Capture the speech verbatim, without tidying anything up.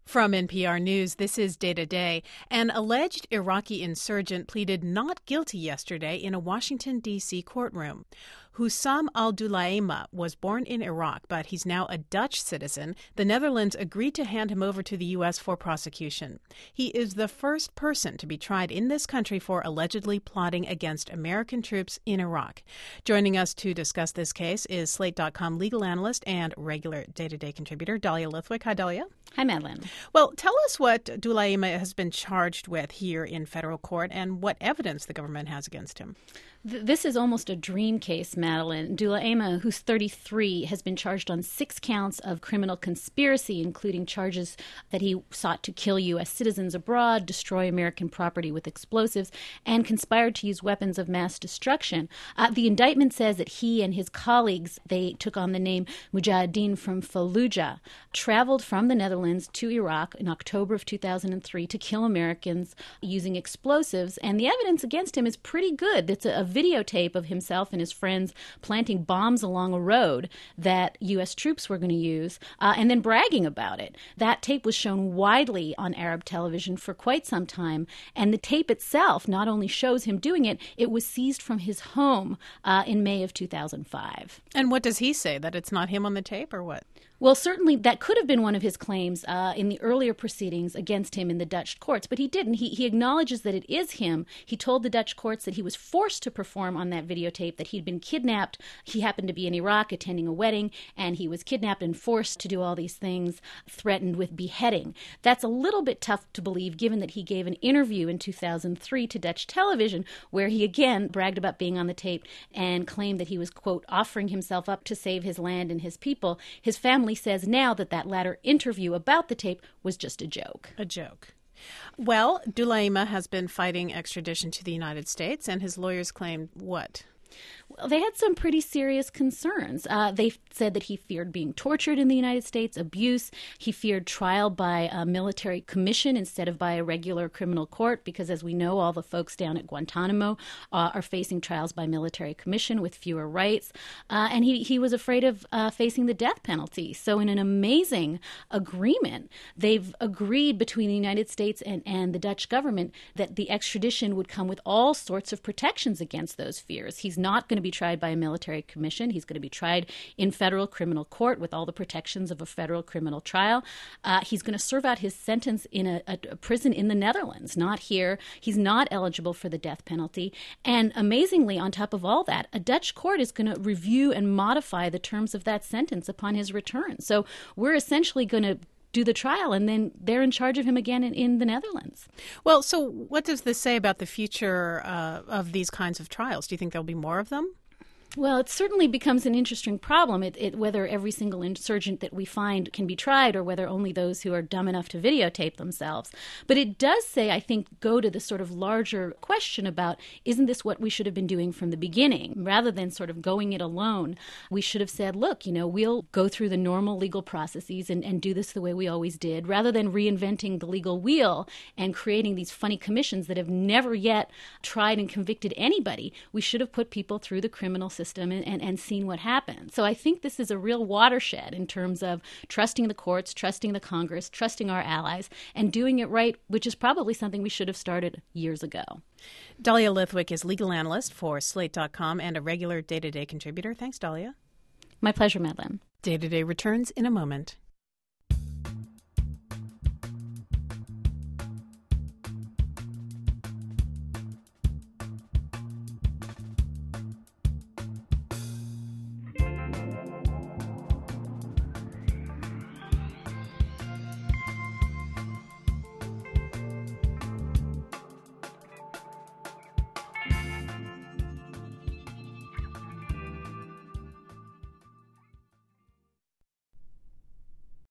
From N P R News, this is Day to Day. An alleged Iraqi insurgent pleaded not guilty yesterday in a Washington, D C courtroom. Hussam al-Dulaima was born in Iraq, but he's now a Dutch citizen. The Netherlands agreed to hand him over to the U S for prosecution. He is the first person to be tried in this country for allegedly plotting against American troops in Iraq. Joining us to discuss this case is Slate dot com legal analyst and regular Day to Day contributor Dahlia Lithwick. Hi, Dahlia. Hi, Madeline. Well, tell us what Dulaima has been charged with here in federal court and what evidence the government has against him. This is almost a dream case, Madeline. Dulaima, who's thirty-three, has been charged on six counts of criminal conspiracy, including charges that he sought to kill U S citizens abroad, destroy American property with explosives, and conspired to use weapons of mass destruction. Uh, the indictment says that he and his colleagues, they took on the name Mujahideen from Fallujah, traveled from the Netherlands to Iraq in October of two thousand three to kill Americans using explosives. And the evidence against him is pretty good. It's a, a videotape of himself and his friends planting bombs along a road that U S troops were going to use, uh, and then bragging about it. That tape was shown widely on Arab television for quite some time, and the tape itself not only shows him doing it, it was seized from his home uh, in May of two thousand five. And what does he say, that it's not him on the tape, or what? Well, certainly that could have been one of his claims uh, in the earlier proceedings against him in the Dutch courts, but he didn't. He, he acknowledges that it is him. He told the Dutch courts that he was forced to perform on that videotape, that he'd been kidnapped. He happened to be in Iraq attending a wedding, and he was kidnapped and forced to do all these things, threatened with beheading. That's a little bit tough to believe, given that he gave an interview in two thousand three to Dutch television, where he again bragged about being on the tape and claimed that he was, quote, offering himself up to save his land and his people. His family says now that that latter interview about the tape was just a joke. A joke. Well, Dulaima has been fighting extradition to the United States, and his lawyers claim what? Well, they had some pretty serious concerns. Uh, they said that he feared being tortured in the United States, abuse. He feared trial by a military commission instead of by a regular criminal court, because, as we know, all the folks down at Guantanamo uh, are facing trials by military commission with fewer rights. Uh, and he, he was afraid of uh, facing the death penalty. So in an amazing agreement, they've agreed between the United States and, and the Dutch government that the extradition would come with all sorts of protections against those fears. He's not going to be tried by a military commission. He's going to be tried in federal criminal court with all the protections of a federal criminal trial. Uh, he's going to serve out his sentence in a, a, a prison in the Netherlands, not here. He's not eligible for the death penalty. And amazingly, on top of all that, a Dutch court is going to review and modify the terms of that sentence upon his return. So we're essentially going to do the trial, and then they're in charge of him again in, in the Netherlands. Well, so what does this say about the future uh, of these kinds of trials? Do you think there'll be more of them? Well, it certainly becomes an interesting problem, it, it, whether every single insurgent that we find can be tried or whether only those who are dumb enough to videotape themselves. But it does say, I think, go to the sort of larger question about, isn't this what we should have been doing from the beginning? Rather than sort of going it alone, we should have said, look, you know, we'll go through the normal legal processes and, and do this the way we always did, rather than reinventing the legal wheel and creating these funny commissions that have never yet tried and convicted anybody. We should have put people through the criminal system. System and, and, and seen what happened. So I think this is a real watershed in terms of trusting the courts, trusting the Congress, trusting our allies, and doing it right, which is probably something we should have started years ago. Dahlia Lithwick is legal analyst for Slate dot com and a regular Day to Day contributor. Thanks, Dahlia. My pleasure, Madeline. Day to Day returns in a moment.